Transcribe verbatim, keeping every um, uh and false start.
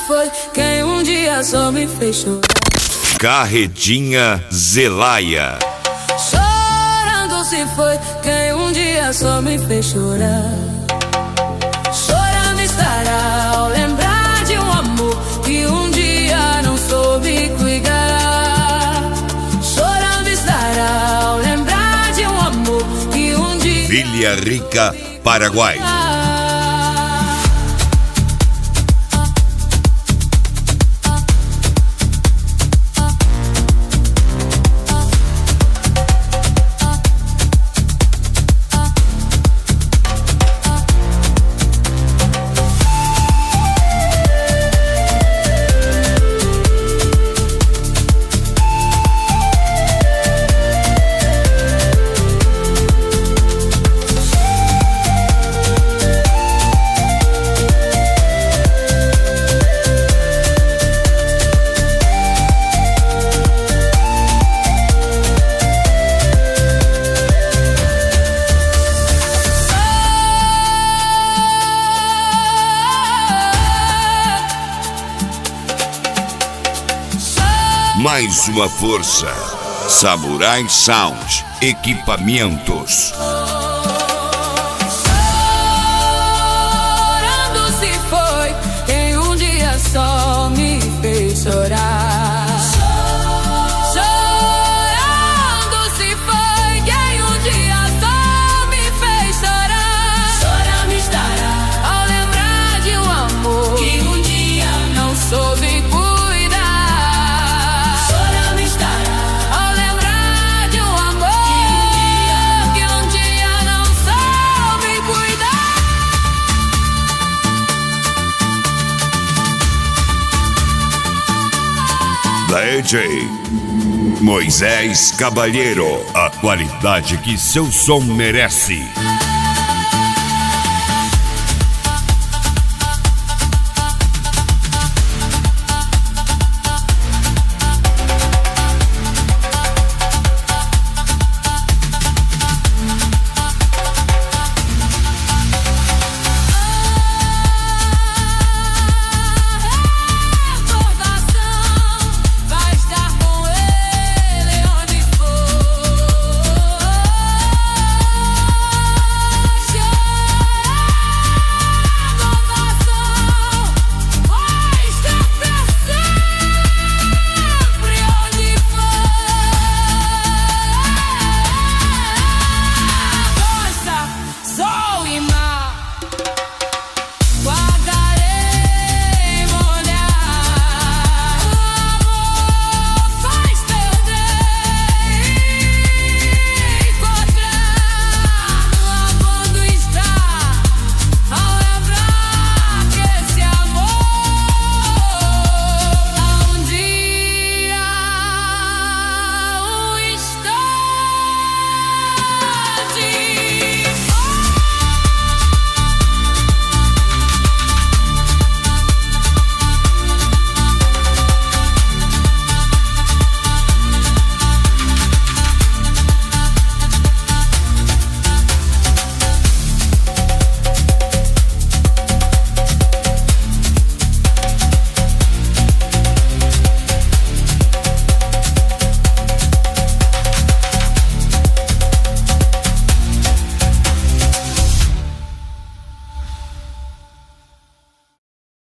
foi quem um dia só me fez chorar. Carretinha Zelaya. Chorando se foi quem um dia só me fez chorar. Chorando estará ao lembrar de um amor que um dia não soube cuidar. Chorando estará ao lembrar de um amor que um dia... Villa Rica, Paraguai. Mais uma força. Samurai Sound Equipamentos. Chorando se foi quem um dia só me fez chorar. Chorando se foi quem um dia só me fez chorar. Chorando estará ao lembrar de um amor que um dia não soube cuidar. D J Moisés Caballero, a qualidade que seu som merece.